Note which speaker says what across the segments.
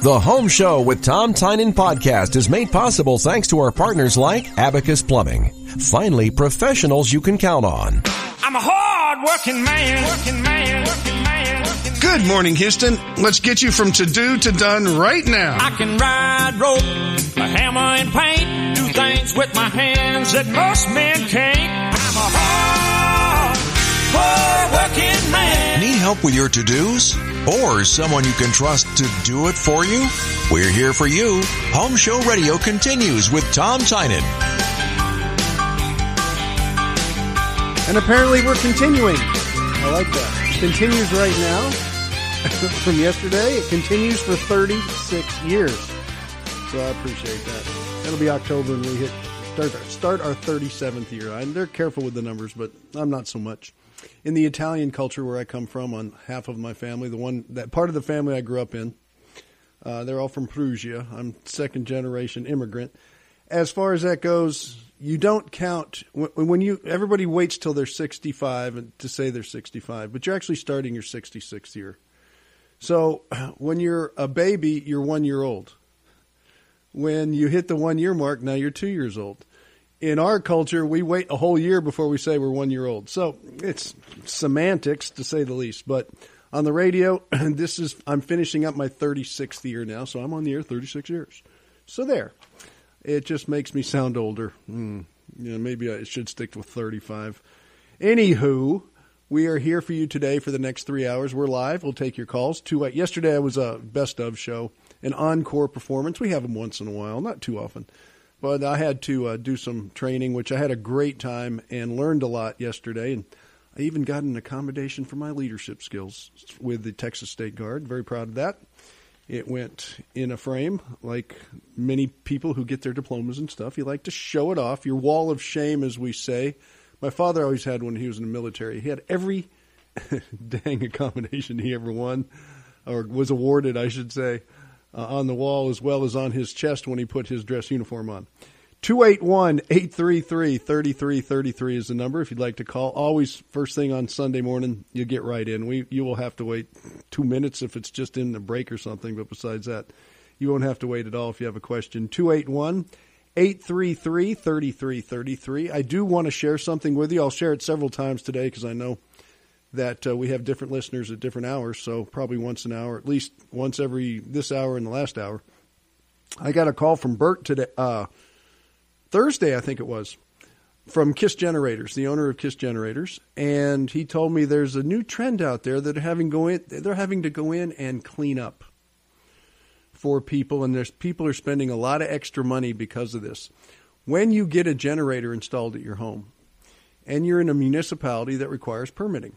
Speaker 1: The Home Show with Tom Tynan podcast is made possible thanks to our partners like Abacus Plumbing. Finally, professionals you can count on.
Speaker 2: I'm a hard-working man.
Speaker 3: Good morning, Houston. Let's get you from to-do to done right now.
Speaker 2: I can ride, rope, a hammer and paint, do things with my hands that most men can't. I'm a hard-working man.
Speaker 4: Need help with your to-dos? Or someone you can trust to do it for you? We're here for you. Home Show Radio continues with Tom Tynan.
Speaker 5: And apparently we're continuing. I like that. It continues right now. From yesterday, it continues for 36 years. So I appreciate that. That'll be October when we start our 37th year. They're careful with the numbers, but I'm not so much. In the Italian culture where I come from, on half of my family, that part of the family I grew up in, they're all from Perugia. I'm second generation immigrant. As far as that goes, you don't count everybody waits till they're 65 to say they're 65, but you're actually starting your 66th year. So when you're a baby, you're 1 year old. When you hit the 1 year mark, now you're 2 years old. In our culture, we wait a whole year before we say we're 1 year old. So it's semantics, to say the least. But on the radio, I'm finishing up my 36th year now, so I'm on the air 36 years. So there. It just makes me sound older. Maybe I should stick with 35. Anywho, we are here for you today for the next 3 hours. We're live. We'll take your calls. Yesterday was a best of show, an encore performance. We have them once in a while, not too often. But I had to do some training, which I had a great time and learned a lot yesterday. And I even got an accommodation for my leadership skills with the Texas State Guard. Very proud of that. It went in a frame, like many people who get their diplomas and stuff. You like to show it off, your wall of shame, as we say. My father always had one when he was in the military. He had every dang accommodation he ever won, or was awarded, I should say, on the wall as well as on his chest when he put his dress uniform on. 281-833-3333 is the number if you'd like to call. Always first thing on Sunday morning, you get right in. You will have to wait 2 minutes if it's just in the break or something, but besides that, you won't have to wait at all if you have a question. 281-833-3333. I do want to share something with you. I'll share it several times today because I know that we have different listeners at different hours, so probably once an hour, at least once every this hour and the last hour. I got a call from Bert today, Thursday, I think it was, from KISS Generators, the owner of KISS Generators, and he told me there's a new trend out there that they're having to go in and clean up for people, and people are spending a lot of extra money because of this. When you get a generator installed at your home, and you're in a municipality that requires permitting,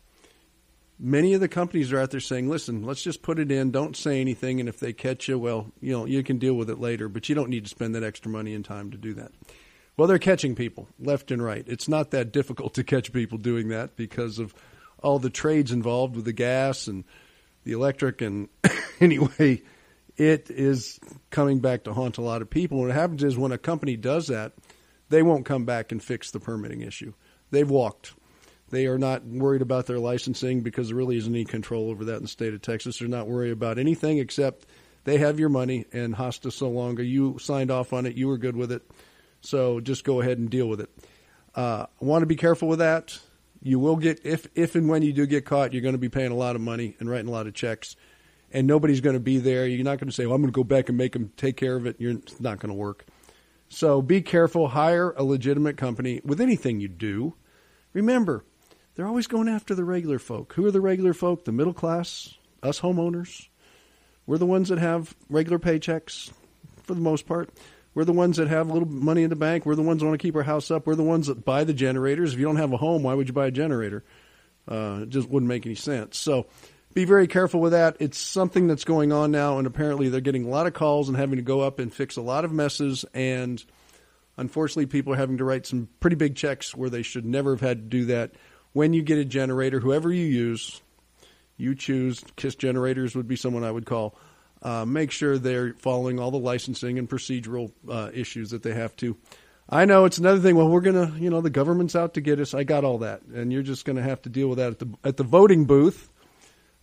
Speaker 5: many of the companies are out there saying, listen, let's just put it in, don't say anything, and if they catch you, well, you can deal with it later, but you don't need to spend that extra money and time to do that. Well, they're catching people left and right. It's not that difficult to catch people doing that because of all the trades involved with the gas and the electric, and anyway, it is coming back to haunt a lot of people. What happens is when a company does that, they won't come back and fix the permitting issue. They've walked. They are not worried about their licensing because there really isn't any control over that in the state of Texas. They're not worried about anything except they have your money, and hasta so longa. You signed off on it. You were good with it. So just go ahead and deal with it. I want to be careful with that. You will get, if and when you do get caught, you're going to be paying a lot of money and writing a lot of checks, and nobody's going to be there. You're not going to say, well, I'm going to go back and make them take care of it. It's not going to work. So be careful. Hire a legitimate company with anything you do. Remember, they're always going after the regular folk. Who are the regular folk? The middle class, us homeowners. We're the ones that have regular paychecks for the most part. We're the ones that have a little money in the bank. We're the ones that want to keep our house up. We're the ones that buy the generators. If you don't have a home, why would you buy a generator? It just wouldn't make any sense. So be very careful with that. It's something that's going on now, and apparently they're getting a lot of calls and having to go up and fix a lot of messes, and unfortunately people are having to write some pretty big checks where they should never have had to do that. When you get a generator, whoever you use, you choose. KISS Generators would be someone I would call. Make sure they're following all the licensing and procedural issues that they have to. I know it's another thing. Well, we're going to, the government's out to get us. I got all that. And you're just going to have to deal with that at the voting booth.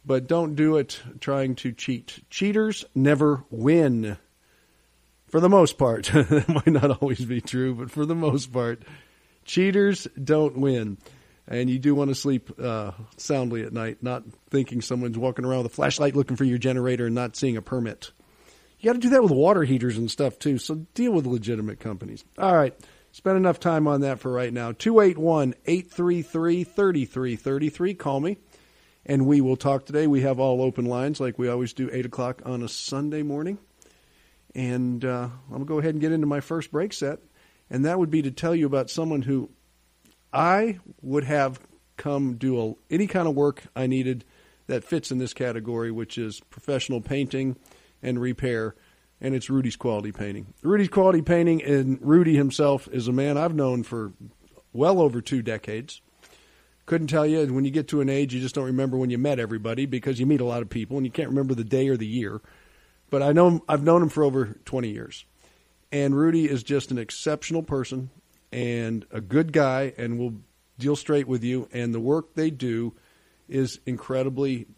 Speaker 5: but don't do it trying to cheat. Cheaters never win. For the most part. That might not always be true, but for the most part, cheaters don't win. And you do want to sleep soundly at night, not thinking someone's walking around with a flashlight looking for your generator and not seeing a permit. You got to do that with water heaters and stuff, too, so deal with legitimate companies. All right, spend enough time on that for right now. 281-833-3333. Call me, and we will talk today. We have all open lines like we always do, 8 o'clock on a Sunday morning. And I'm going to go ahead and get into my first break set, and that would be to tell you about someone who I would have come do any kind of work I needed that fits in this category, which is professional painting and repair, and it's Rudy's Quality Painting. Rudy's Quality Painting, and Rudy himself is a man I've known for well over 2 decades. Couldn't tell you, when you get to an age, you just don't remember when you met everybody because you meet a lot of people, and you can't remember the day or the year. But I've known him for over 20 years. And Rudy is just an exceptional person and a good guy and will deal straight with you. And the work they do is incredibly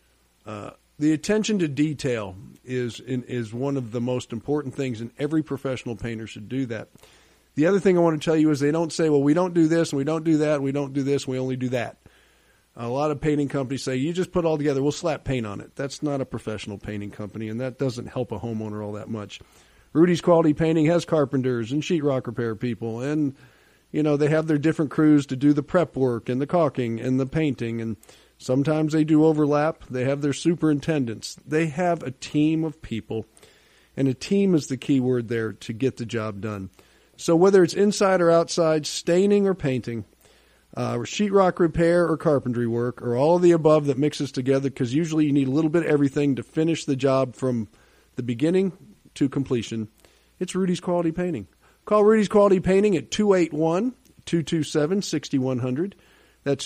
Speaker 5: the attention to detail is one of the most important things, and every professional painter should do that. The other thing I want to tell you is they don't say, well, we don't do this and we don't do that, and we don't do this and we only do that. A lot of painting companies say, you just put it all together, we'll slap paint on it. That's not a professional painting company, and that doesn't help a homeowner all that much. Rudy's Quality Painting has carpenters and sheetrock repair people, and, they have their different crews to do the prep work and the caulking and the painting, and sometimes they do overlap. They have their superintendents. They have a team of people, and a team is the key word there to get the job done. So whether it's inside or outside, staining or painting, sheetrock repair or carpentry work, or all of the above that mixes together, because usually you need a little bit of everything to finish the job from the beginning to completion. It's Rudy's Quality Painting. Call Rudy's Quality Painting at 281-227-6100. That's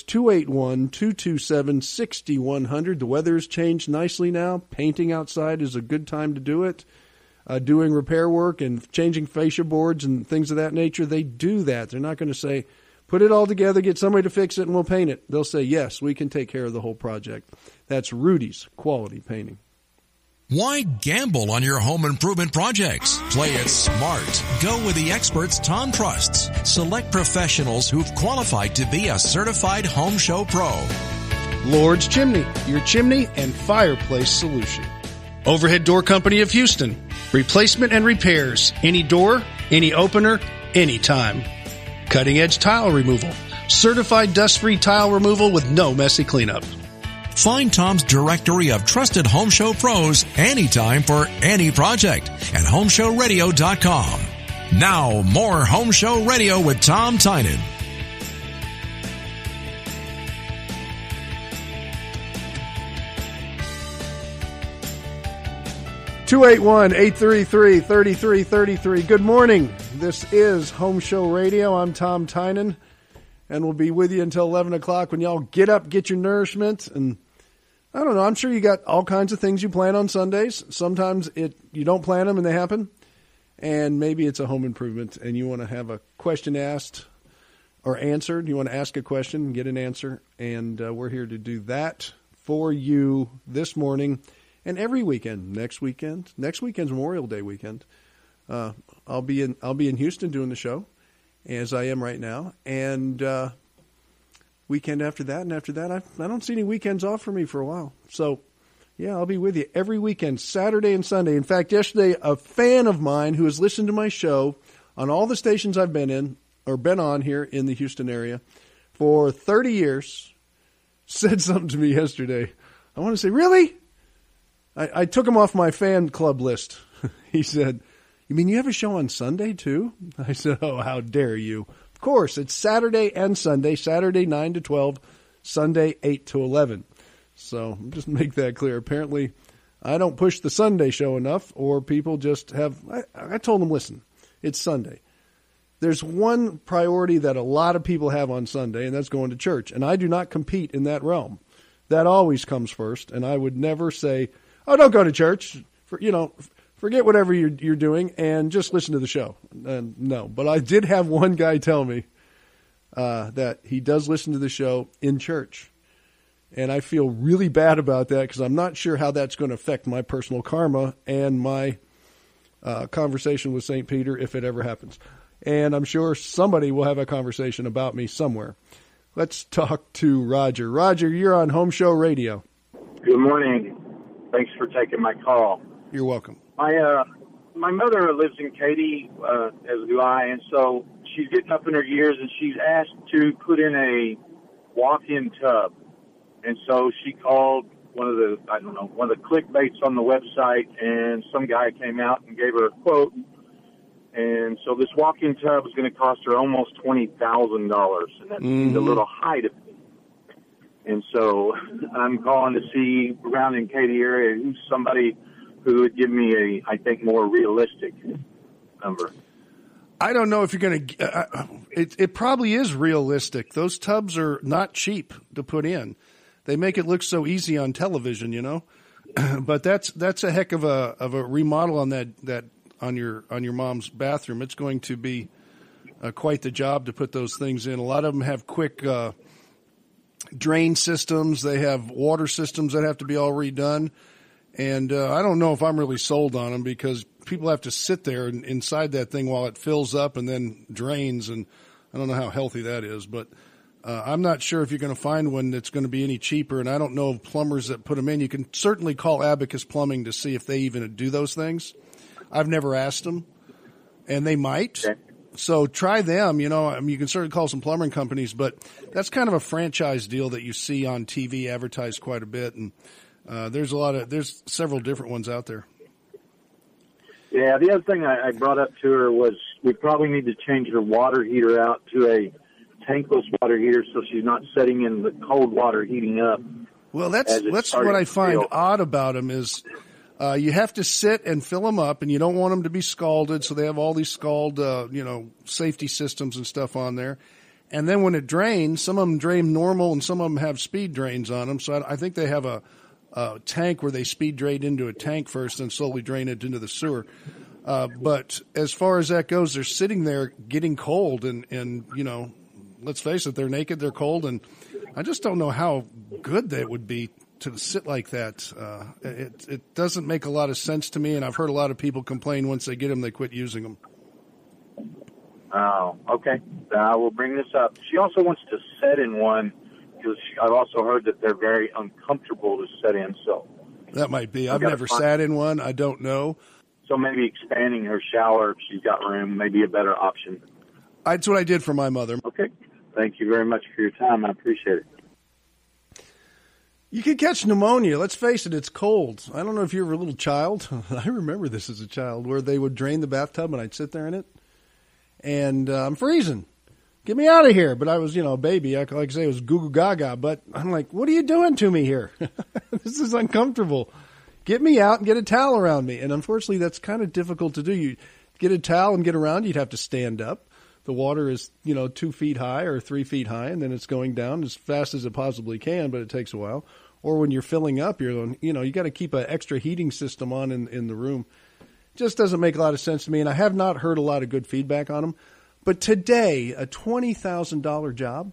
Speaker 5: 281-227-6100. The weather has changed nicely now. Painting outside is a good time to do it. Doing repair work and changing fascia boards and things of that nature, they do that. They're not going to say, put it all together, get somebody to fix it, and we'll paint it. They'll say, yes, we can take care of the whole project. That's Rudy's Quality Painting.
Speaker 4: Why gamble on your home improvement projects? Play it smart. Go with the experts Tom trusts. Select professionals who've qualified to be a certified Home Show Pro.
Speaker 3: Lord's Chimney, your chimney and fireplace solution. Overhead Door Company of Houston. Replacement and repairs. Any door, any opener, anytime. Cutting edge tile removal. Certified dust-free tile removal with no messy cleanup.
Speaker 4: Find Tom's directory of trusted Home Show pros anytime for any project at HomeShowRadio.com. Now, more Home Show Radio with Tom Tynan.
Speaker 5: (281-833-3333). Good morning. This is Home Show Radio. I'm Tom Tynan, and we'll be with you until 11 o'clock when y'all get up, get your nourishment, and I don't know. I'm sure you got all kinds of things you plan on Sundays. Sometimes you don't plan them and they happen, and maybe it's a home improvement and you want to have a question asked or answered. You want to ask a question and get an answer, and we're here to do that for you this morning and every weekend. Next weekend's Memorial Day weekend. I'll be in Houston doing the show, as I am right now, and weekend after that, and after that, I don't see any weekends off for me for a while. So, yeah, I'll be with you every weekend, Saturday and Sunday. In fact, yesterday, a fan of mine who has listened to my show on all the stations I've been on here in the Houston area for 30 years said something to me yesterday. I want to say, really? I took him off my fan club list. He said, you mean you have a show on Sunday too? I said, oh, how dare you. Of course, it's Saturday and Sunday, Saturday 9 to 12, Sunday 8 to 11. So just make that clear. Apparently, I don't push the Sunday show enough, or people just have, I told them, listen, it's Sunday. There's one priority that a lot of people have on Sunday, and that's going to church. And I do not compete in that realm. That always comes first, and I would never say, oh, don't go to church. Forget whatever you're doing and just listen to the show. No, but I did have one guy tell me that he does listen to the show in church. And I feel really bad about that because I'm not sure how that's going to affect my personal karma and my conversation with St. Peter if it ever happens. And I'm sure somebody will have a conversation about me somewhere. Let's talk to Roger. Roger, you're on Home Show Radio.
Speaker 6: Good morning. Thanks for taking my call.
Speaker 5: You're welcome.
Speaker 6: My mother lives in Katy, as do I, and so she's getting up in her years, and she's asked to put in a walk-in tub. And so she called one of the clickbaits on the website, and some guy came out and gave her a quote. And so this walk-in tub is going to cost her almost $20,000, and that seems a little high to me. And so I'm calling to see around in Katy area who's somebody who would give me I think, more realistic number.
Speaker 5: I don't know if you're going to it probably is realistic. Those tubs are not cheap to put in. They make it look so easy on television, you know. But that's a heck of a remodel on that on your mom's bathroom. It's going to be quite the job to put those things in. A lot of them have quick drain systems. They have water systems that have to be all redone. And I don't know if I'm really sold on them because people have to sit there inside that thing while it fills up and then drains. And I don't know how healthy that is. But I'm not sure if you're going to find one that's going to be any cheaper. And I don't know of plumbers that put them in. You can certainly call Abacus Plumbing to see if they even do those things. I've never asked them. And they might. Okay. So try them. You know, I mean, you can certainly call some plumbing companies. But that's kind of a franchise deal that you see on TV advertised quite a bit. And there's several different ones out there.
Speaker 6: Yeah, the other thing I brought up to her was we probably need to change her water heater out to a tankless water heater so she's not setting in the cold water heating up.
Speaker 5: Well, that's what I find odd about them is you have to sit and fill them up, and you don't want them to be scalded, so they have all these scald safety systems and stuff on there. And then when it drains, some of them drain normal and some of them have speed drains on them. So I think they have a tank where they speed drain into a tank first and slowly drain it into the sewer. But as far as that goes, they're sitting there getting cold and let's face it, they're naked, they're cold. And I just don't know how good that would be to sit like that. It doesn't make a lot of sense to me. And I've heard a lot of people complain once they get them, they quit using them.
Speaker 6: Oh, okay. I will bring this up. She also wants to set in one because I've also heard that they're very uncomfortable to set in. So
Speaker 5: that might be. I've never sat in one. I don't know.
Speaker 6: So maybe expanding her shower if she's got room may be a better option.
Speaker 5: That's what I did for my mother.
Speaker 6: Okay. Thank you very much for your time. I appreciate it.
Speaker 5: You could catch pneumonia. Let's face it, it's cold. I don't know if you were a little child. I remember this as a child where they would drain the bathtub and I'd sit there in it. And I'm freezing. Get me out of here. But I was, a baby. I like to say it was goo goo gaga. But I'm like, what are you doing to me here? This is uncomfortable. Get me out and get a towel around me. And unfortunately, that's kind of difficult to do. You get a towel and get around, you'd have to stand up. The water is, 2 feet high or 3 feet high, and then it's going down as fast as it possibly can, but it takes a while. Or when you're filling up, you got to keep an extra heating system on in the room. Just doesn't make a lot of sense to me, and I have not heard a lot of good feedback on them. But today, a $20,000 job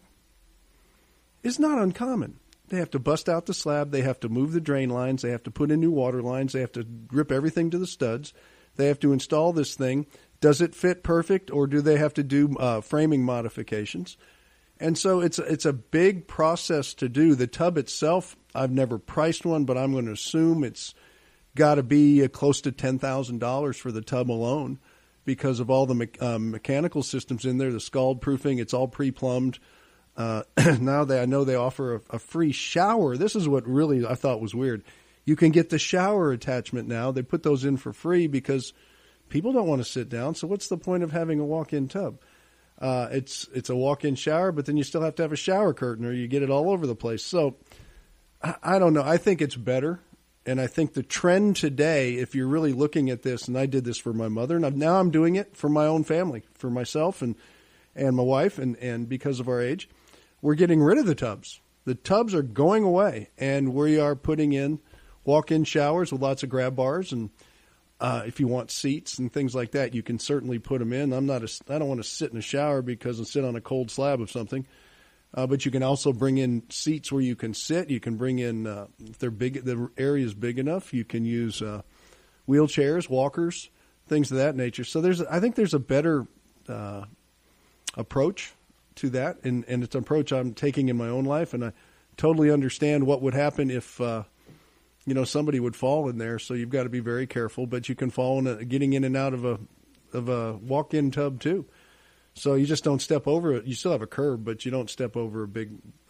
Speaker 5: is not uncommon. They have to bust out the slab. They have to move the drain lines. They have to put in new water lines. They have to rip everything to the studs. They have to install this thing. Does it fit perfect, or do they have to do framing modifications? And so it's a big process to do. The tub itself, I've never priced one, but I'm going to assume it's got to be close to $10,000 for the tub alone because of all the mechanical systems in there, the scald proofing. It's all pre-plumbed. Now I know they offer a free shower. This is what really I thought was weird. You can get the shower attachment now. They put those in for free because people don't want to sit down. So what's the point of having a walk-in tub? It's a walk-in shower, but then you still have to have a shower curtain or you get it all over the place. So I don't know. I think it's better. And I think the trend today, if you're really looking at this, and I did this for my mother, and now I'm doing it for my own family, for myself and my wife, and because of our age, we're getting rid of the tubs. The tubs are going away, and we are putting in walk-in showers with lots of grab bars, and if you want seats and things like that, you can certainly put them in. I don't want to sit in a shower because I sit on a cold slab of something. But you can also bring in seats where you can sit. You can bring in, if they're big, the area is big enough, you can use wheelchairs, walkers, things of that nature. So I think there's a better approach to that, and it's an approach I'm taking in my own life, and I totally understand what would happen if somebody would fall in there. So you've got to be very careful, but you can fall getting in and out of a walk-in tub too. So you just don't step over it. You still have a curb, but you don't step over a big,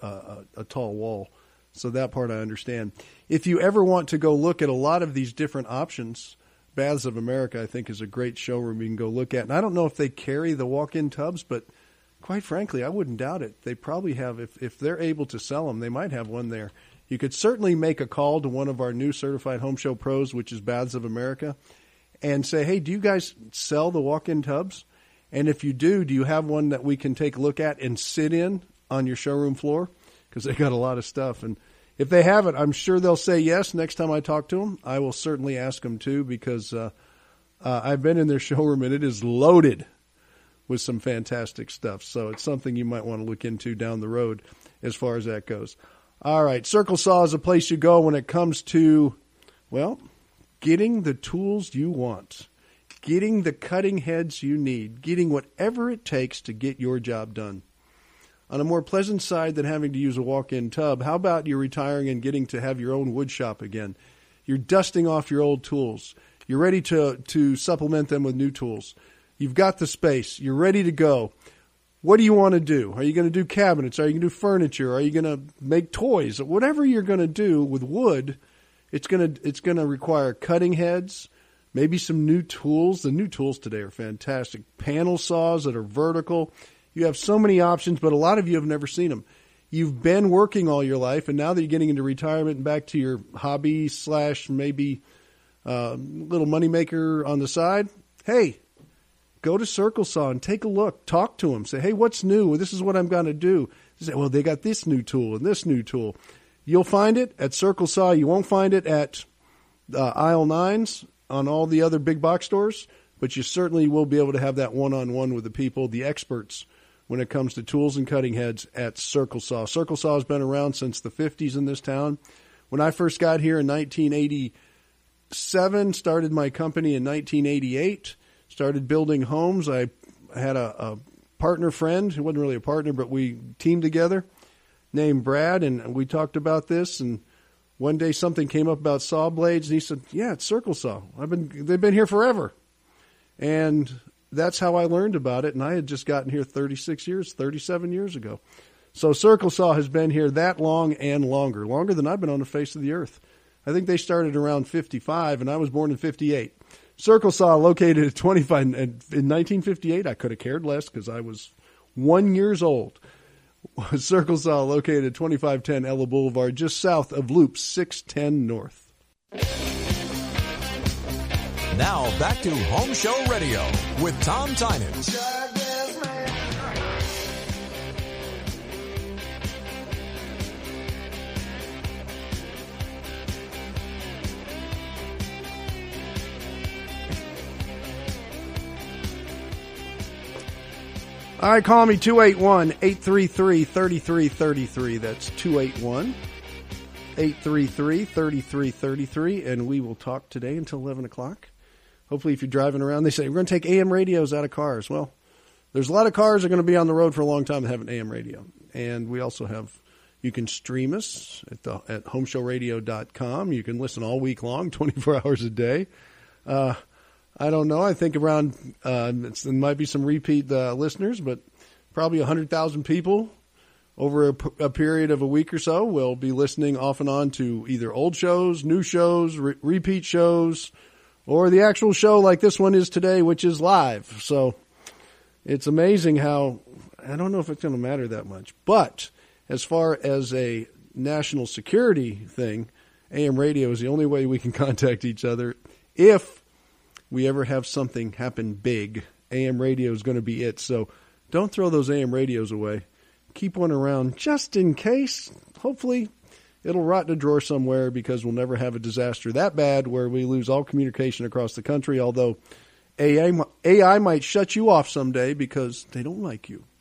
Speaker 5: a tall wall. So that part I understand. If you ever want to go look at a lot of these different options, Baths of America, I think, is a great showroom you can go look at. And I don't know if they carry the walk-in tubs, but quite frankly, I wouldn't doubt it. They probably have, if they're able to sell them, they might have one there. You could certainly make a call to one of our new certified home show pros, which is Baths of America, and say, hey, do you guys sell the walk-in tubs? And if you do you have one that we can take a look at and sit in on your showroom floor? Because they got a lot of stuff. And if they have it, I'm sure they'll say yes next time I talk to them. I will certainly ask them to, because I've been in their showroom and it is loaded with some fantastic stuff. So it's something you might want to look into down the road as far as that goes. All right, Circle Saw is a place you go when it comes to, well, getting the tools you want, getting the cutting heads you need, getting whatever it takes to get your job done. On a more pleasant side than having to use a walk-in tub, how about you retiring and getting to have your own wood shop again? You're dusting off your old tools. You're ready to supplement them with new tools. You've got the space. You're ready to go. What do you want to do? Are you going to do cabinets? Are you going to do furniture? Are you going to make toys? Whatever you're going to do with wood, it's going to require cutting heads, maybe some new tools. The new tools today are fantastic. Panel saws that are vertical. You have so many options, but a lot of you have never seen them. You've been working all your life, and now that you're getting into retirement and back to your hobby / maybe little moneymaker on the side, hey, go to Circle Saw and take a look. Talk to them. Say, hey, what's new? Well, this is what I'm going to do. They say, well, they got this new tool and this new tool. You'll find it at Circle Saw. You won't find it at aisle 9s on all the other big box stores, but you certainly will be able to have that one-on-one with the people, the experts, when it comes to tools and cutting heads at Circle Saw. Circle Saw has been around since the 50s in this town. When I first got here in 1987, started my company in 1988, started building homes. I had a partner friend, who wasn't really a partner, but we teamed together, named Brad, and we talked about this, and one day something came up about saw blades, and he said, yeah, it's Circle Saw. They've been here forever. And that's how I learned about it, and I had just gotten here 37 years ago. So Circle Saw has been here that long and longer than I've been on the face of the earth. I think they started around 55, and I was born in 58. Circle Saw located at 25. In 1958, I could have cared less because I was 1 year old. Circle Saw located at 2510 Ella Boulevard, just south of Loop 610 North.
Speaker 4: Now back to Home Show Radio with Tom Tynan.
Speaker 5: All right, call me 281-833-3333. That's 281-833-3333, and we will talk today until 11 o'clock. Hopefully, if you're driving around, they say, we're going to take AM radios out of cars. Well, there's a lot of cars that are going to be on the road for a long time that have an AM radio. And we also have, you can stream us at homeshowradio.com. You can listen all week long, 24 hours a day. I don't know. I think around, there might be some repeat listeners, but probably 100,000 people over a period of a week or so will be listening off and on to either old shows, new shows, repeat shows, or the actual show like this one is today, which is live. So it's amazing how, I don't know if it's going to matter that much. But as far as a national security thing, AM radio is the only way we can contact each other. If we ever have something happen big, AM radio is going to be it. So don't throw those AM radios away. Keep one around just in case. Hopefully it'll rot in a drawer somewhere because we'll never have a disaster that bad where we lose all communication across the country, although AI might shut you off someday because they don't like you.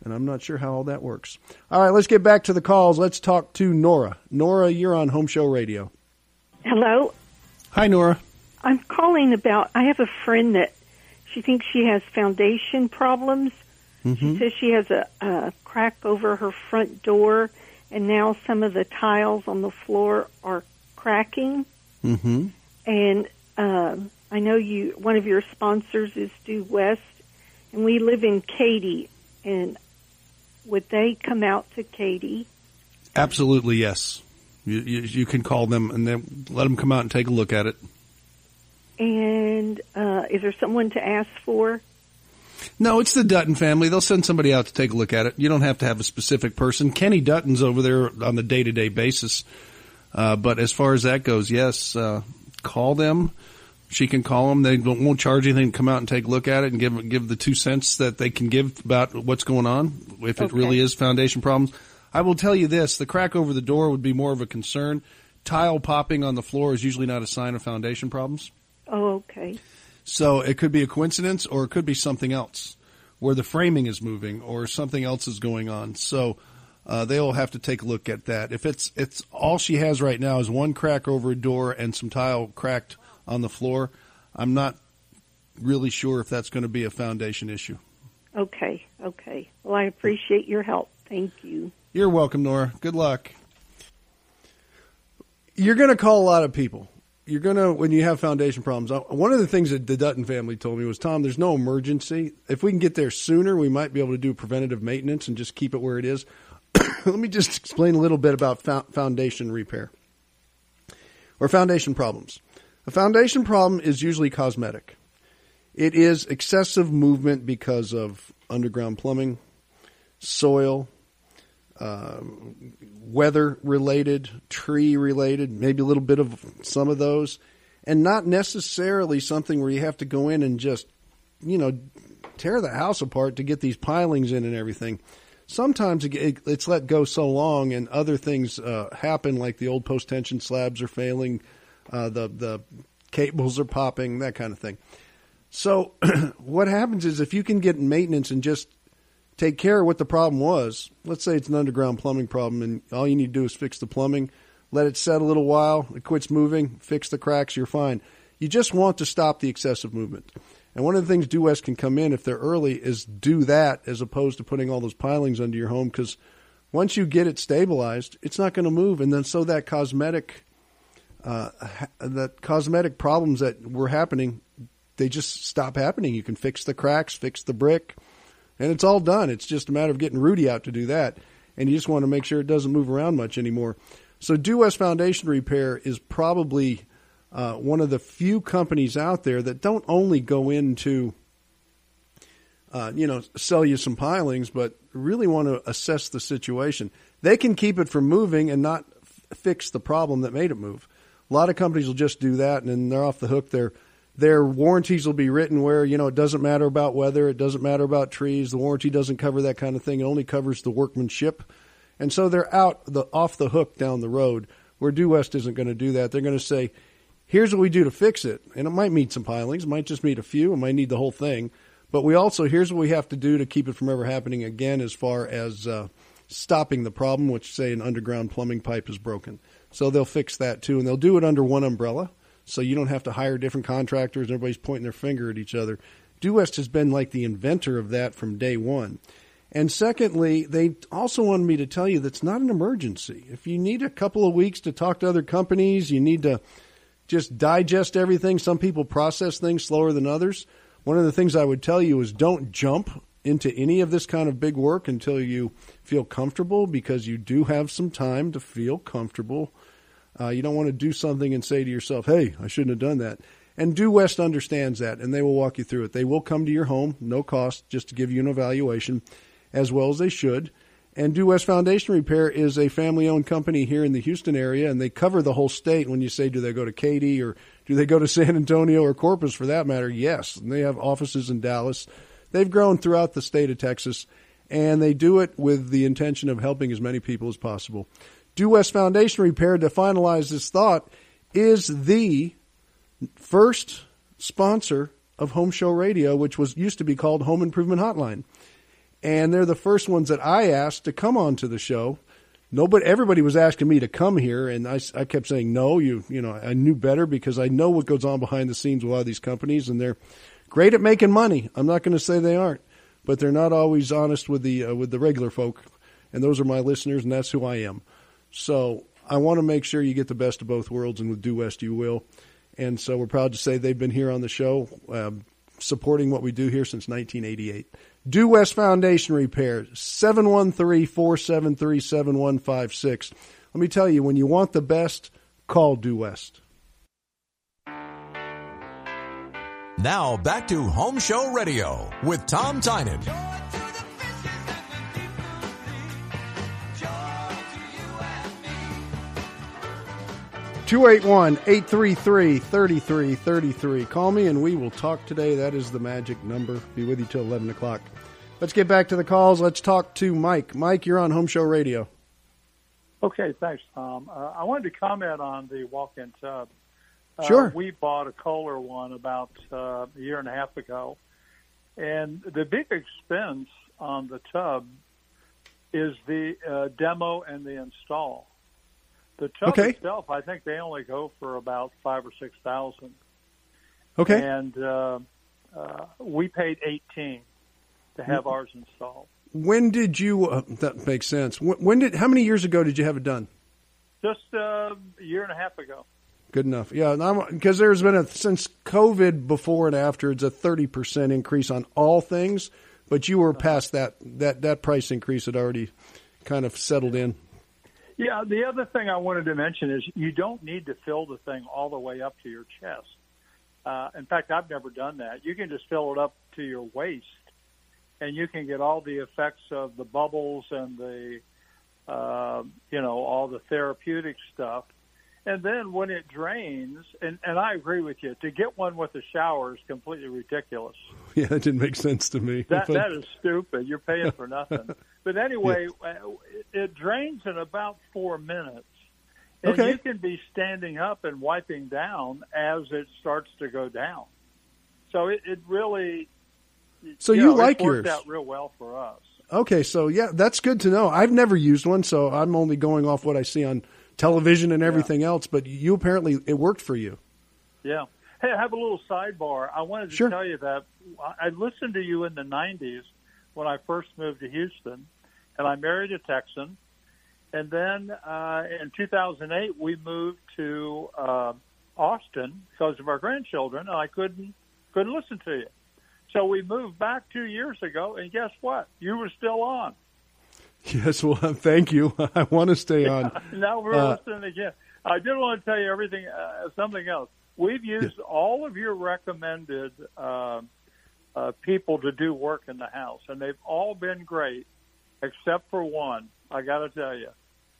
Speaker 5: And I'm not sure how all that works. All right, let's get back to the calls. Let's talk to Nora. Nora, you're on Home Show Radio.
Speaker 7: Hello.
Speaker 5: Hi, Nora.
Speaker 7: I'm calling about, I have a friend that she thinks she has foundation problems. She says she has a crack over her front door, and now some of the tiles on the floor are cracking. And I know one of your sponsors is Due West, and we live in Katy, and would they come out to Katy?
Speaker 5: Absolutely, yes. You can call them and then let them come out and take a look at it.
Speaker 7: And is there someone to ask for?
Speaker 5: No, it's the Dutton family. They'll send somebody out to take a look at it. You don't have to have a specific person. Kenny Dutton's over there on the day-to-day basis. But as far as that goes, yes, call them. She can call them. They won't charge anything to come out and take a look at it and give the 2 cents that they can give about what's going on, if it really is foundation problems. I will tell you this, the crack over the door would be more of a concern. Tile popping on the floor is usually not a sign of foundation problems.
Speaker 7: Oh, okay.
Speaker 5: So it could be a coincidence or it could be something else where the framing is moving or something else is going on. So they'll have to take a look at that. If it's all she has right now is one crack over a door and some tile cracked on the floor, I'm not really sure if that's going to be a foundation issue.
Speaker 7: Okay. Well, I appreciate your help. Thank you.
Speaker 5: You're welcome, Nora. Good luck. You're going to call a lot of people. You're going to, when you have foundation problems, one of the things that the Dutton family told me was, Tom, there's no emergency. If we can get there sooner, we might be able to do preventative maintenance and just keep it where it is. Let me just explain a little bit about foundation repair or foundation problems. A foundation problem is usually cosmetic. It is excessive movement because of underground plumbing, soil, weather-related, tree-related, maybe a little bit of some of those, and not necessarily something where you have to go in and just, tear the house apart to get these pilings in and everything. Sometimes it's let go so long and other things happen, like the old post-tension slabs are failing, the cables are popping, that kind of thing. So what happens is if you can get maintenance and just take care of what the problem was, let's say it's an underground plumbing problem and all you need to do is fix the plumbing, let it set a little while, it quits moving, fix the cracks, you're fine. You just want to stop the excessive movement. And one of the things Due West can come in if they're early is do that as opposed to putting all those pilings under your home, because once you get it stabilized, it's not going to move. And then so that cosmetic problems that were happening, they just stop happening. You can fix the cracks, fix the brick, and it's all done. It's just a matter of getting Rudy out to do that. And you just want to make sure it doesn't move around much anymore. So Due West Foundation Repair is probably one of the few companies out there that don't only go into, sell you some pilings, but really want to assess the situation. They can keep it from moving and not fix the problem that made it move. A lot of companies will just do that, and then they're off the hook. Their warranties will be written where, it doesn't matter about weather, it doesn't matter about trees, the warranty doesn't cover that kind of thing, it only covers the workmanship. And so they're off the hook down the road, where Due West isn't going to do that. They're going to say, here's what we do to fix it. And it might need some pilings, it might just need a few, it might need the whole thing. But here's what we have to do to keep it from ever happening again as far as stopping the problem, which say an underground plumbing pipe is broken. So they'll fix that too, and they'll do it under one umbrella. So you don't have to hire different contractors. Everybody's pointing their finger at each other. Due West has been like the inventor of that from day one. And secondly, they also wanted me to tell you that's not an emergency. If you need a couple of weeks to talk to other companies, you need to just digest everything. Some people process things slower than others. One of the things I would tell you is don't jump into any of this kind of big work until you feel comfortable, because you do have some time to feel comfortable. You don't want to do something and say to yourself, hey, I shouldn't have done that. And Due West understands that, and they will walk you through it. They will come to your home, no cost, just to give you an evaluation, as well as they should. And Due West Foundation Repair is a family-owned company here in the Houston area, and they cover the whole state. When you say, do they go to Katy or do they go to San Antonio or Corpus for that matter? Yes, and they have offices in Dallas. They've grown throughout the state of Texas, and they do it with the intention of helping as many people as possible. Due West Foundation Repair, to finalize this thought, is the first sponsor of Home Show Radio, which used to be called Home Improvement Hotline. and they're the first ones that I asked to come on to the show. Everybody was asking me to come here, and I kept saying no. I knew better because I know what goes on behind the scenes with a lot of these companies, and they're great at making money. I'm not going to say they aren't, but they're not always honest with the regular folk, and those are my listeners, and that's who I am. So I want to make sure you get the best of both worlds, and with Due West you will. And so we're proud to say they've been here on the show, supporting what we do here since 1988. Due West Foundation Repair, 713-473-7156. Let me tell you, when you want the best, call Due West.
Speaker 4: Now back to Home Show Radio with Tom Tynan.
Speaker 5: 281-833-3333. Call me and we will talk today. That is the magic number. Be with you till 11 o'clock. Let's get back to the calls. Let's talk to Mike. Mike, you're on Home Show Radio.
Speaker 8: Okay, thanks, Tom. I wanted to comment on the walk-in tub.
Speaker 5: Sure.
Speaker 8: We bought a Kohler one about a year and a half ago, and the big expense on the tub is the demo and the install. The tub itself, I think they only go for about $5,000 or $6,000.
Speaker 5: Okay.
Speaker 8: And we paid $18,000 to have ours installed.
Speaker 5: When did you? That makes sense. How many years ago did you have it done?
Speaker 8: Just a year and a half ago.
Speaker 5: Good enough. Yeah, because there's been since COVID, before and after, it's a 30% increase on all things. But you were past that price increase had already kind of settled in.
Speaker 8: Yeah, the other thing I wanted to mention is you don't need to fill the thing all the way up to your chest. In fact, I've never done that. You can just fill it up to your waist, and you can get all the effects of the bubbles and the, all the therapeutic stuff. And then when it drains, and I agree with you, to get one with a shower is completely ridiculous.
Speaker 5: Yeah, that didn't make sense to me.
Speaker 8: That is stupid. You're paying for nothing. But anyway, it drains in about 4 minutes. And you can be standing up and wiping down as it starts to go down. So it really,
Speaker 5: you like
Speaker 8: it worked
Speaker 5: yours.
Speaker 8: out real well for us.
Speaker 5: Okay, so yeah, that's good to know. I've never used one, so I'm only going off what I see on television and everything else, but you apparently, it worked for you.
Speaker 8: Yeah. Hey, I have a little sidebar. I wanted to tell you that I listened to you in the 90s when I first moved to Houston, and I married a Texan. And then in 2008, we moved to Austin because of our grandchildren, and I couldn't listen to you. So we moved back 2 years ago, and guess what? You were still on.
Speaker 5: Yes, well, thank you. I want to stay on.
Speaker 8: Now we're listening again. I did want to tell you something else. We've used all of your recommended people to do work in the house, and they've all been great, except for one. I got to tell you.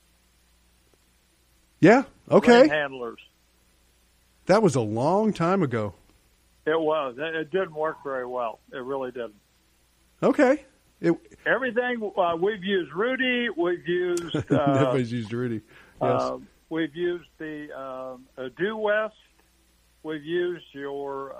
Speaker 5: Yeah. Okay.
Speaker 8: Rain handlers.
Speaker 5: That was a long time ago.
Speaker 8: It was. It didn't work very well. It really didn't.
Speaker 5: Okay.
Speaker 8: Everything we've used Rudy. We've used.
Speaker 5: Everybody's used Rudy. Yes.
Speaker 8: We've used the Due West. We've used your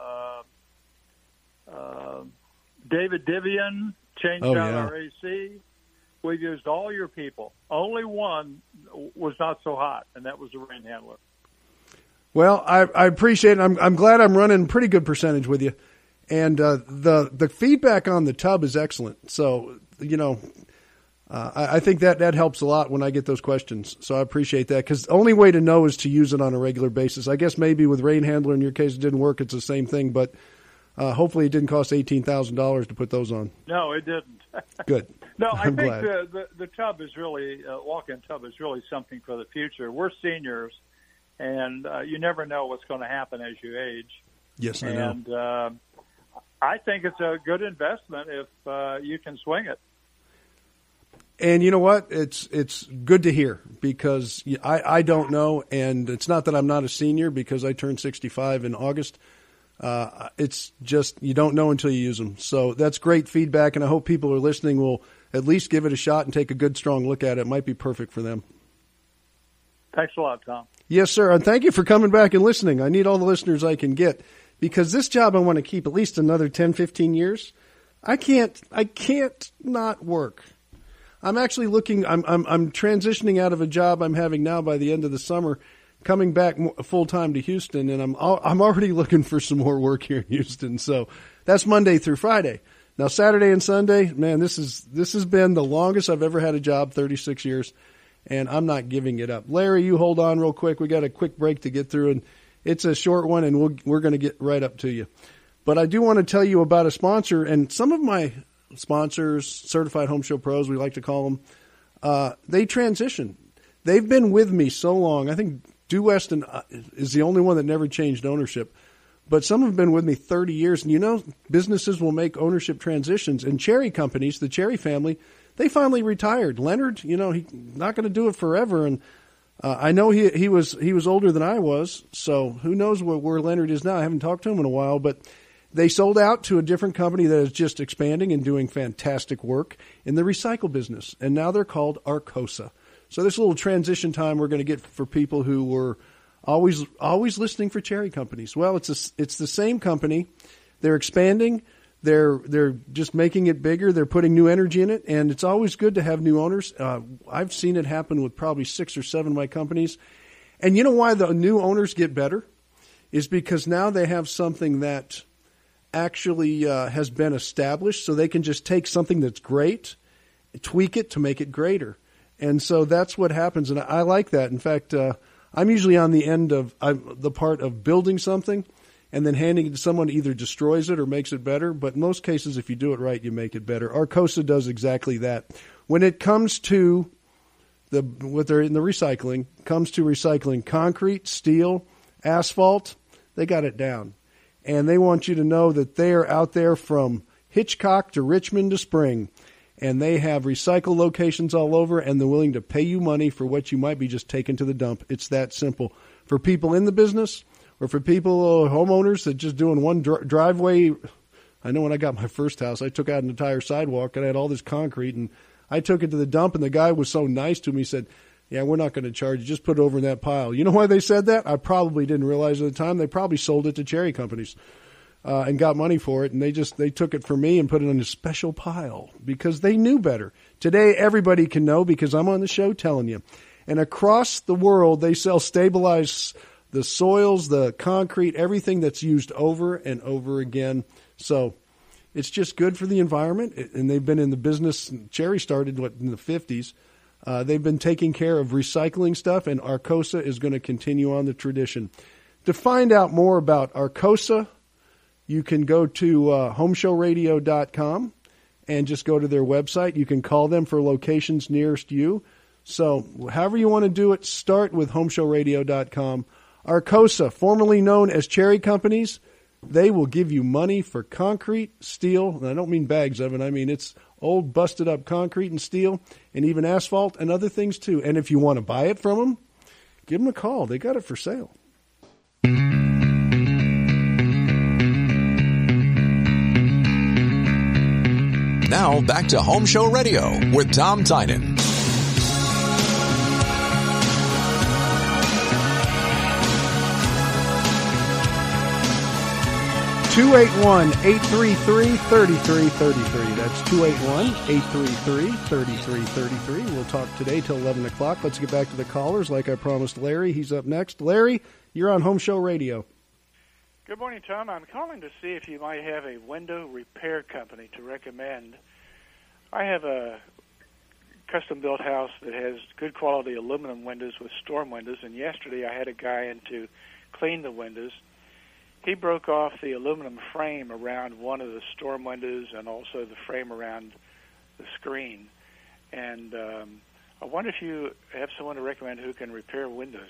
Speaker 8: David Divian, changed out our AC. We've used all your people. Only one was not so hot, and that was the rain handler.
Speaker 5: Well, I appreciate it. I'm glad I'm running a pretty good percentage with you. And the feedback on the tub is excellent. So, I think that helps a lot when I get those questions. So I appreciate that, because the only way to know is to use it on a regular basis. I guess maybe with Rain Handler, in your case, it didn't work. It's the same thing. But hopefully it didn't cost $18,000 to put those on.
Speaker 8: No, it didn't.
Speaker 5: Good.
Speaker 8: No, I think
Speaker 5: glad.
Speaker 8: the tub is really, walk-in tub is really something for the future. We're seniors, and you never know what's going to happen as you age.
Speaker 5: Yes, I know.
Speaker 8: And I think it's a good investment if you can swing it.
Speaker 5: And you know what? It's good to hear, because I don't know, and it's not that I'm not a senior because I turned 65 in August. It's just you don't know until you use them. So that's great feedback, and I hope people who are listening will at least give it a shot and take a good, strong look at it. It might be perfect for them.
Speaker 8: Thanks a lot, Tom.
Speaker 5: Yes, sir, and thank you for coming back and listening. I need all the listeners I can get, because this job I want to keep at least another 10, 15 years. I can't not work. I'm actually looking. I'm transitioning out of a job I'm having now by the end of the summer, coming back full time to Houston, and I'm already looking for some more work here in Houston. So that's Monday through Friday. Now Saturday and Sunday, man, this has been the longest I've ever had a job, 36 years, and I'm not giving it up. Larry, you hold on real quick. We got a quick break to get through, and it's a short one, and we're going to get right up to you. But I do want to tell you about a sponsor, and some of my sponsors, Certified Home Show Pros, we like to call them, they transition. They've been with me so long. I think Due Weston is the only one that never changed ownership. But some have been with me 30 years. And, you know, businesses will make ownership transitions. And Cherry companies, the Cherry family, they finally retired. Leonard, you know, he's not going to do it forever. And I know he was older than I was. So who knows where Leonard is now. I haven't talked to him in a while. But they sold out to a different company that is just expanding and doing fantastic work in the recycle business. And now they're called Arcosa. So this little transition time we're going to get for people who were always listening for Cherry companies. Well, it's the same company. They're expanding. They're just making it bigger. They're putting new energy in it. And it's always good to have new owners. I've seen it happen with probably 6 or 7 of my companies. And you know why the new owners get better? Is because now they have something that actually has been established, so they can just take something that's great, tweak it to make it greater. And so that's what happens, and I like that. In fact, I'm usually on the end of the part of building something and then handing it to someone who either destroys it or makes it better. But in most cases, if you do it right, you make it better. Arcosa does exactly that. When it comes to what they're in the recycling, comes to recycling concrete, steel, asphalt, they got it down. And they want you to know that they are out there from Hitchcock to Richmond to Spring. And they have recycle locations all over, and they're willing to pay you money for what you might be just taking to the dump. It's that simple. For people in the business or for people, homeowners that just doing one driveway. I know when I got my first house, I took out an entire sidewalk, and I had all this concrete, and I took it to the dump, and the guy was so nice to me. He said, yeah, we're not going to charge you. Just put it over in that pile. You know why they said that? I probably didn't realize at the time. They probably sold it to Cherry companies and got money for it. And they took it from me and put it in a special pile because they knew better. Today, everybody can know because I'm on the show telling you. And across the world, they sell stabilized the soils, the concrete, everything that's used over and over again. So it's just good for the environment. And they've been in the business. Cherry started in the 50s. They've been taking care of recycling stuff, and Arcosa is going to continue on the tradition. To find out more about Arcosa, you can go to homeshowradio.com and just go to their website. You can call them for locations nearest you. So however you want to do it, start with homeshowradio.com. Arcosa, formerly known as Cherry Companies, they will give you money for concrete, steel, and I don't mean bags of it. I mean it's old busted up concrete and steel and even asphalt and other things too. And if you want to buy it from them, give them a call. They got it for sale.
Speaker 4: Now back to Home Show Radio with Tom Tynan.
Speaker 5: 281-833-3333. That's 281-833-3333. We'll talk today till 11 o'clock. Let's get back to the callers like I promised Larry. He's up next. Larry, you're on Home Show Radio.
Speaker 9: Good morning, Tom. I'm calling to see if you might have a window repair company to recommend. I have a custom-built house that has good quality aluminum windows with storm windows, and yesterday I had a guy in to clean the windows. He broke off the aluminum frame around one of the storm windows and also the frame around the screen. And I wonder if you have someone to recommend who can repair windows.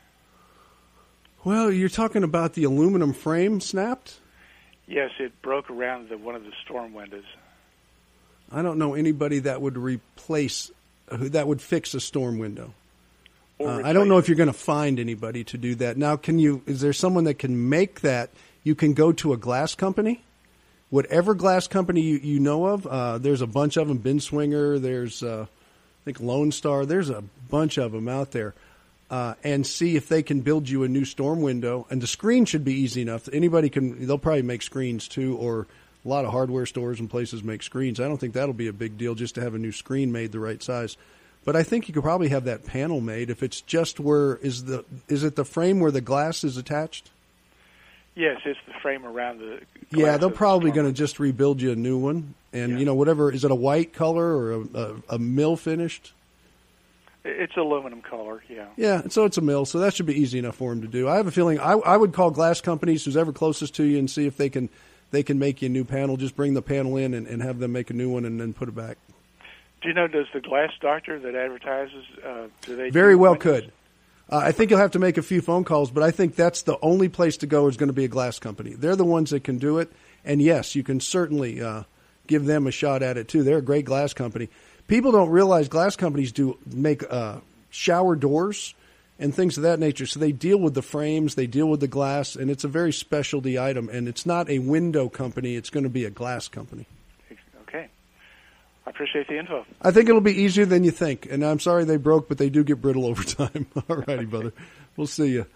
Speaker 5: Well, you're talking about the aluminum frame snapped?
Speaker 9: Yes, it broke around one of the storm windows.
Speaker 5: I don't know anybody that would that would fix a storm window. I don't know if you're going to find anybody to do that. Now, is there someone that can make that? You can go to a glass company, whatever glass company you know of. There's a bunch of them, Bin Swinger, there's, I think, Lone Star. There's a bunch of them out there. And see if they can build you a new storm window. And the screen should be easy enough. They'll probably make screens too, or A lot of hardware stores and places make screens. I don't think that'll be a big deal just to have a new screen made the right size. But I think you could probably have that panel made if it's just is it the frame where the glass is attached?
Speaker 9: Yes, it's the frame around the glass.
Speaker 5: Yeah, they're probably going to just rebuild you a new one. And, whatever, is it a white color or a mill finished?
Speaker 9: It's aluminum color, yeah.
Speaker 5: Yeah, so it's a mill, so that should be easy enough for them to do. I have a feeling I would call glass companies, who's ever closest to you, and see if they can make you a new panel. Just bring the panel in and have them make a new one and then put it back.
Speaker 9: Do you know, does the Glass Doctor that advertises, do they
Speaker 5: Very well
Speaker 9: windows?
Speaker 5: Could. I think you'll have to make a few phone calls, but I think that's the only place to go is going to be a glass company. They're the ones that can do it. And, yes, you can certainly give them a shot at it, too. They're a great glass company. People don't realize glass companies do make shower doors and things of that nature. So they deal with the frames, they deal with the glass, and it's a very specialty item. And it's not a window company. It's going to be a glass company.
Speaker 9: Okay. I appreciate the info.
Speaker 5: I think it'll be easier than you think. And I'm sorry they broke, but they do get brittle over time. All righty, brother. We'll see you.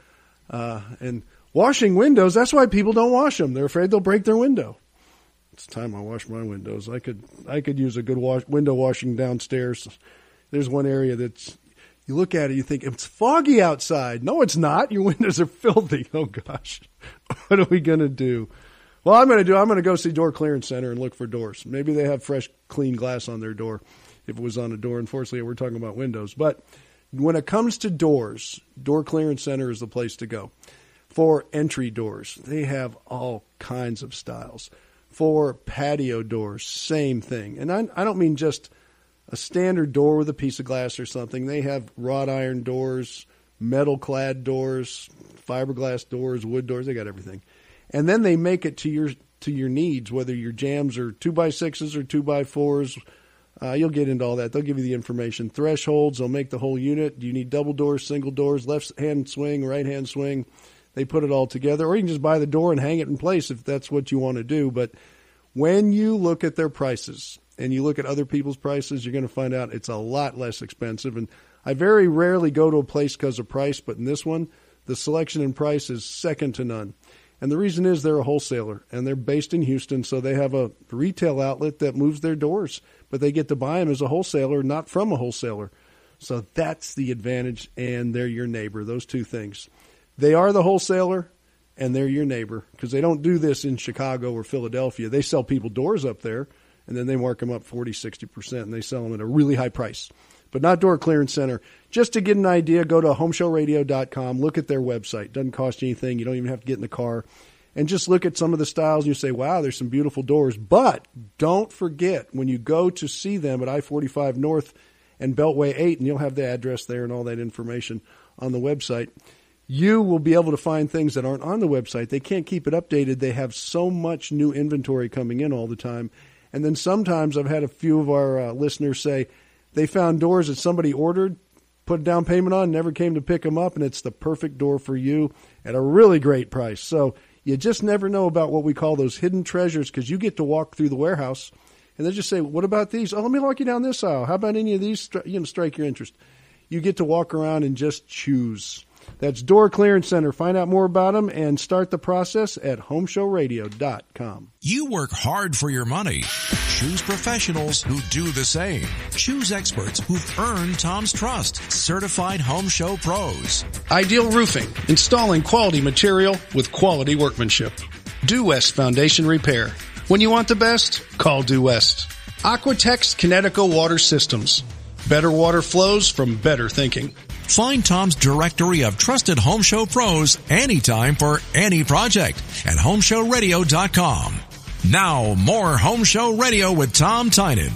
Speaker 5: And washing windows, that's why people don't wash them. They're afraid they'll break their window. It's time I wash my windows. I could use a good window washing downstairs. There's one area that's, you look at it, you think, it's foggy outside. No, it's not. Your windows are filthy. Oh, gosh. What are we going to do? Well, I'm going to go see Door Clearance Center and look for doors. Maybe they have fresh, clean glass on their door if it was on a door. Unfortunately, we're talking about windows. But when it comes to doors, Door Clearance Center is the place to go. For entry doors, they have all kinds of styles. For patio doors, same thing. And I don't mean just a standard door with a piece of glass or something. They have wrought iron doors, metal-clad doors, fiberglass doors, wood doors. They got everything. And then they make it to your needs, whether your jams are 2x6s or 2x4s. You'll get into all that. They'll give you the information. Thresholds, they'll make the whole unit. Do you need double doors, single doors, left-hand swing, right-hand swing? They put it all together. Or you can just buy the door and hang it in place if that's what you want to do. But when you look at their prices and you look at other people's prices, you're going to find out it's a lot less expensive. And I very rarely go to a place because of price, but in this one, the selection and price is second to none. And the reason is they're a wholesaler, and they're based in Houston, so they have a retail outlet that moves their doors. But they get to buy them as a wholesaler, not from a wholesaler. So that's the advantage, and they're your neighbor, those two things. They are the wholesaler, and they're your neighbor, because they don't do this in Chicago or Philadelphia. They sell people doors up there, and then they mark them up 40, 60%, and they sell them at a really high price. But not Door Clearance Center. Just to get an idea, go to homeshowradio.com, look at their website. Doesn't cost you anything. You don't even have to get in the car. And just look at some of the styles, and you say, wow, there's some beautiful doors. But don't forget, when you go to see them at I-45 North and Beltway 8, and you'll have the address there and all that information on the website, you will be able to find things that aren't on the website. They can't keep it updated. They have so much new inventory coming in all the time. And then sometimes I've had a few of our listeners say they found doors that somebody ordered, put a down payment on, never came to pick them up, and it's the perfect door for you at a really great price. So you just never know about what we call those hidden treasures, because you get to walk through the warehouse and they just say, what about these? Oh, let me walk you down this aisle. How about any of these strike your interest? You get to walk around and just choose. That's Door Clearance Center. Find out more about them and start the process at homeshowradio.com.
Speaker 4: You work hard for your money. Choose professionals who do the same. Choose experts who've earned Tom's trust. Certified Home Show pros.
Speaker 3: Ideal Roofing, installing quality material with quality workmanship. Due West Foundation Repair. When you want the best, call Due West. Aquatex Kinetico Water Systems. Better water flows from better thinking.
Speaker 4: Find Tom's directory of trusted Home Show pros anytime for any project at homeshowradio.com. Now, more Home Show Radio with Tom Tynan.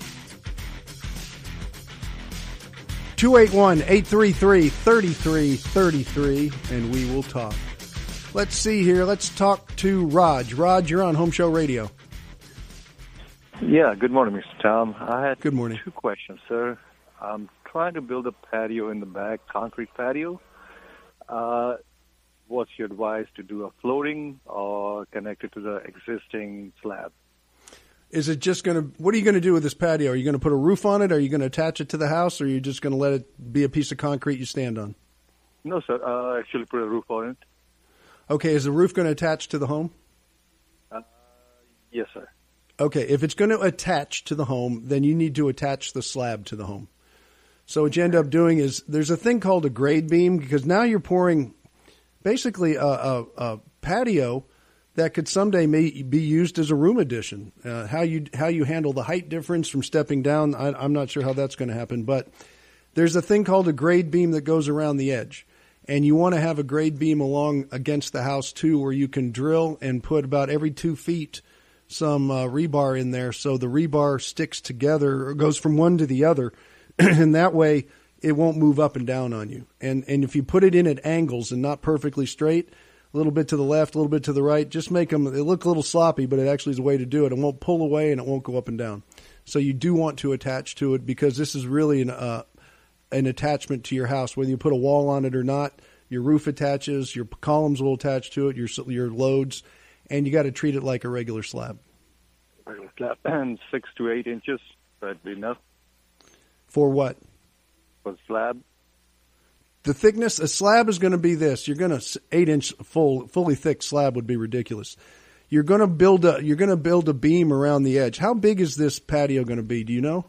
Speaker 5: 281-833-3333, and we will talk. Let's see here. Let's talk to Raj. Raj, you're on Home Show Radio.
Speaker 10: Yeah, good morning, Mr. Tom. I had
Speaker 5: good morning.
Speaker 10: 2 questions, sir. I'm trying to build a patio in the back, concrete patio. What's your advice to do a floating or connect it to the existing slab?
Speaker 5: Is it just going to, what are you going to do with this patio? Are you going to put a roof on it? Are you going to attach it to the house? Or are you just going to let it be a piece of concrete you stand on?
Speaker 10: No, sir. Actually put a roof on it.
Speaker 5: Okay. Is the roof going to attach to the home?
Speaker 10: Yes, sir.
Speaker 5: Okay, if it's going to attach to the home, then you need to attach the slab to the home. So what you end up doing is there's a thing called a grade beam, because now you're pouring basically a patio that could someday be used as a room addition. How you handle the height difference from stepping down, I'm not sure how that's going to happen, but there's a thing called a grade beam that goes around the edge. And you want to have a grade beam along against the house, too, where you can drill and put about every 2 feet some rebar in there, so the rebar sticks together or goes from one to the other, and that way it won't move up and down on you. And if you put it in at angles and not perfectly straight, a little bit to the left, a little bit to the right, just make them, they look a little sloppy, but it actually is a way to do it. It won't pull away and it won't go up and down. So you do want to attach to it, because this is really an attachment to your house, whether you put a wall on it or not. Your roof attaches, your columns will attach to it, your loads, and you got to treat it like a regular slab.
Speaker 10: Regular slab, and 6 to 8 inches, that'd be enough.
Speaker 5: For what?
Speaker 10: For the slab.
Speaker 5: The thickness, a slab is going to be this. You're going to 8-inch fully thick slab would be ridiculous. You're going to build a beam around the edge. How big is this patio going to be? Do you know?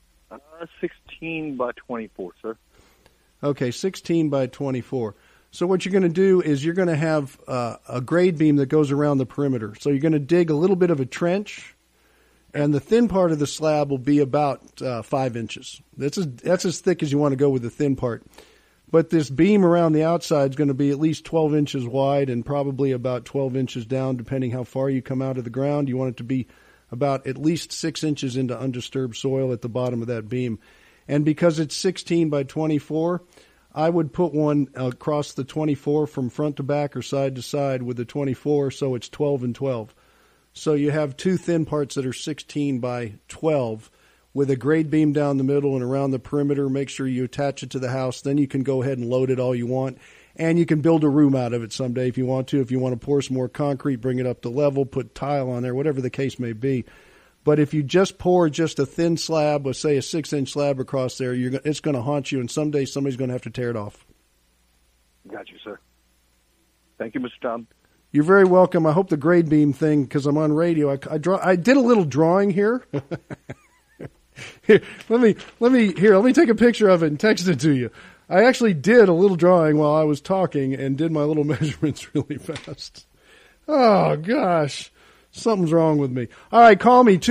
Speaker 10: 16 by 24, sir.
Speaker 5: Okay, 16 by 24. So what you're going to do is you're going to have a grade beam that goes around the perimeter. So you're going to dig a little bit of a trench, and the thin part of the slab will be about 5 inches. That's as thick as you want to go with the thin part. But this beam around the outside is going to be at least 12 inches wide and probably about 12 inches down, depending how far you come out of the ground. You want it to be about at least 6 inches into undisturbed soil at the bottom of that beam. And because it's 16 by 24, I would put one across the 24 from front to back or side to side with the 24, so it's 12 and 12. So you have two thin parts that are 16 by 12 with a grade beam down the middle and around the perimeter. Make sure you attach it to the house. Then you can go ahead and load it all you want. And you can build a room out of it someday if you want to. If you want to pour some more concrete, bring it up to level, put tile on there, whatever the case may be. But if you just pour just a thin slab, or say a 6-inch slab across there, it's going to haunt you, and someday somebody's going to have to tear it off.
Speaker 10: Got you, sir. Thank you, Mr. Tom.
Speaker 5: You're very welcome. I hope the grade beam thing, because I'm on radio, I did a little drawing here. Here, let me take a picture of it and text it to you. I actually did a little drawing while I was talking and did my little measurements really fast. Oh, gosh. Something's wrong with me. All right, call me,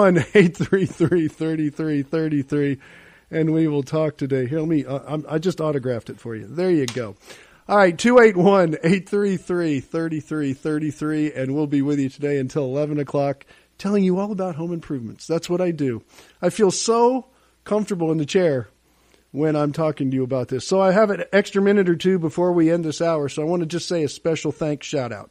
Speaker 5: 281-833-3333, and we will talk today. Here, I just autographed it for you. There you go. All right, 281-833-3333, and we'll be with you today until 11 o'clock, telling you all about home improvements. That's what I do. I feel so comfortable in the chair when I'm talking to you about this. So I have an extra minute or two before we end this hour, so I want to just say a special thanks shout-out.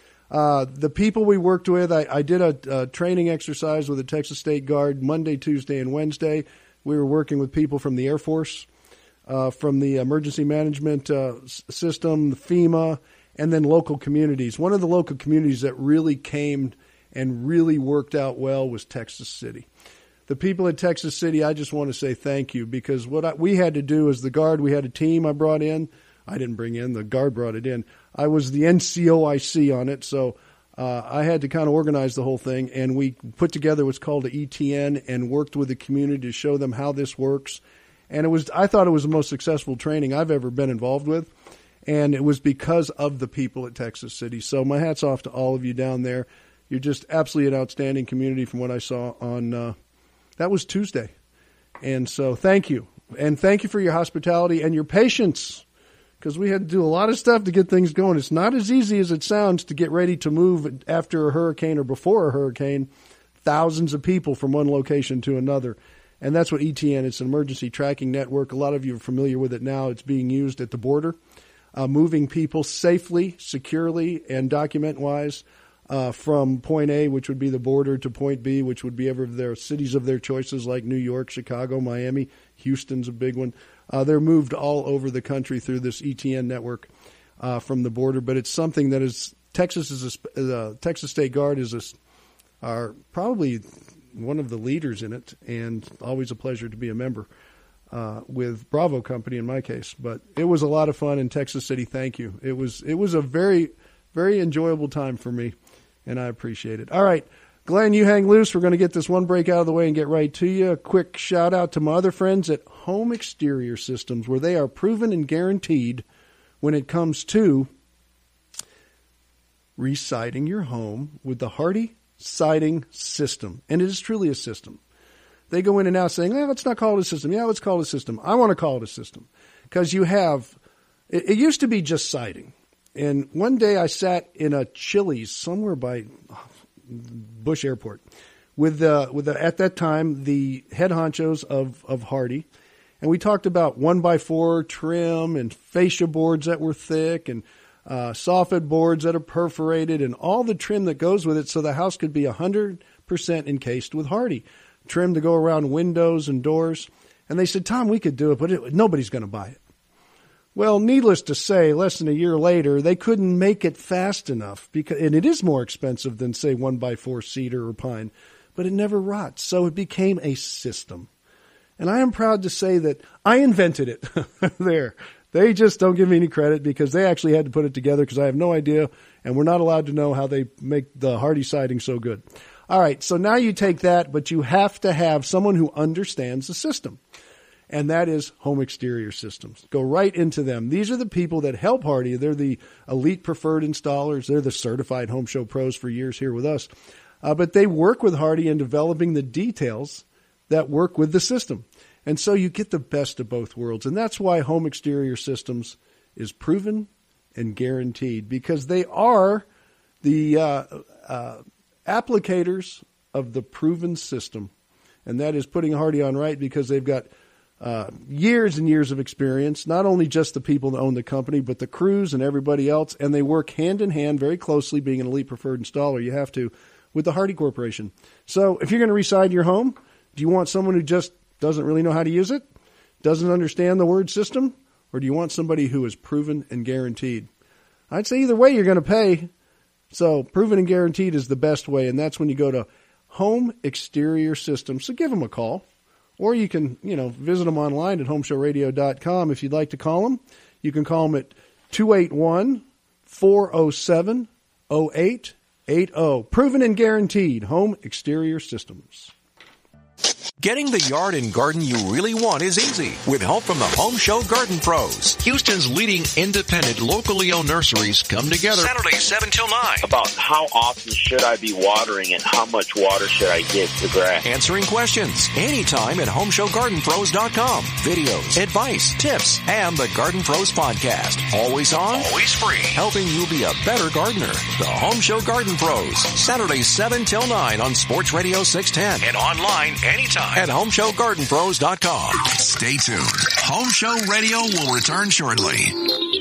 Speaker 5: The people we worked with, I did a training exercise with the Texas State Guard Monday, Tuesday, and Wednesday. We were working with people from the Air Force, from the emergency management system, the FEMA, and then local communities. One of the local communities that really came and really worked out well was Texas City. The people at Texas City, I just want to say thank you, because what we had to do as the Guard, we had a team I brought in. I didn't bring in, the Guard brought it in. I was the NCOIC on it, so I had to kind of organize the whole thing, and we put together what's called an ETN and worked with the community to show them how this works. And I thought it was the most successful training I've ever been involved with, and it was because of the people at Texas City. So my hat's off to all of you down there. You're just absolutely an outstanding community from what I saw on that was Tuesday. And so thank you. And thank you for your hospitality and your patience, because we had to do a lot of stuff to get things going. It's not as easy as it sounds to get ready to move after a hurricane or before a hurricane, thousands of people from one location to another. And that's what ETN, it's an emergency tracking network. A lot of you are familiar with it now. It's being used at the border, moving people safely, securely, and document-wise from point A, which would be the border, to point B, which would be ever their cities of their choices like New York, Chicago, Miami. Houston's a big one. They're moved all over the country through this ETN network from the border, but it's something that is Texas State Guard are probably one of the leaders in it, and always a pleasure to be a member with Bravo Company in my case. But it was a lot of fun in Texas City. Thank you. It was a very, very enjoyable time for me, and I appreciate it. All right. Glenn, you hang loose. We're going to get this one break out of the way and get right to you. A quick shout out to my other friends at Home Exterior Systems, where they are proven and guaranteed when it comes to re-siding your home with the Hardie Siding System. And it is truly a system. They go in and out saying, let's not call it a system. Yeah, let's call it a system. I want to call it a system because you have, it used to be just siding. And one day I sat in a Chili's somewhere by Bush Airport with at that time the head honchos of Hardie, and we talked about 1x4 trim and fascia boards that were thick and soffit boards that are perforated and all the trim that goes with it, so the house could be 100% encased with Hardie trim to go around windows and doors. And they said, Tom, we could do it, but nobody's going to buy it. Well, needless to say, less than a year later, they couldn't make it fast enough, and it is more expensive than, say, 1x4 cedar or pine, but it never rots. So it became a system. And I am proud to say that I invented it there. They just don't give me any credit because they actually had to put it together because I have no idea, and we're not allowed to know how they make the Hardie siding so good. All right, so now you take that, but you have to have someone who understands the system. And that is Home Exterior Systems. Go right into them. These are the people that help Hardie. They're the elite preferred installers. They're the certified home show pros for years here with us. But they work with Hardie in developing the details that work with the system. And so you get the best of both worlds. And that's why Home Exterior Systems is proven and guaranteed, because they are the applicators of the proven system. And that is putting Hardie on right because they've got years and years of experience, not only just the people that own the company, but the crews and everybody else. And they work hand in hand very closely, being an elite preferred installer. You have to, with the Hardie Corporation. So if you're going to reside your home, do you want someone who just doesn't really know how to use it, doesn't understand the word system, or do you want somebody who is proven and guaranteed? I'd say either way you're going to pay. So proven and guaranteed is the best way, and that's when you go to Home Exterior Systems. So give them a call. Or you can, visit them online at homeshowradio.com. If you'd like to call them, you can call them at 281-407-0880. Proven and guaranteed, Home Exterior Systems.
Speaker 4: Getting the yard and garden you really want is easy with help from the Home Show Garden Pros. Houston's leading independent, locally owned nurseries come together Saturdays 7 till 9.
Speaker 11: About how often should I be watering and how much water should I give the grass?
Speaker 4: Answering questions anytime at HomeshowGardenPros.com. Videos, advice, tips, and the Garden Pros podcast. Always on, always free. Helping you be a better gardener. The Home Show Garden Pros. Saturdays 7 till 9 on Sports Radio 610 and online anytime at HomeshowGardenPros.com. Stay tuned. Home Show Radio will return shortly.